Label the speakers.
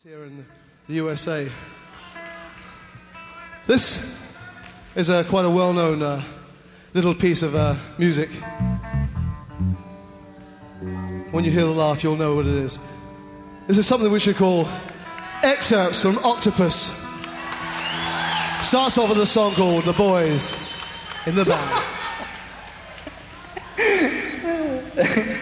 Speaker 1: Here in the USA. This is quite a well-known little piece of music. When you hear the laugh, you'll know what it is. This is something we should call excerpts from Octopus. Starts off with a song called The Boys in the Band.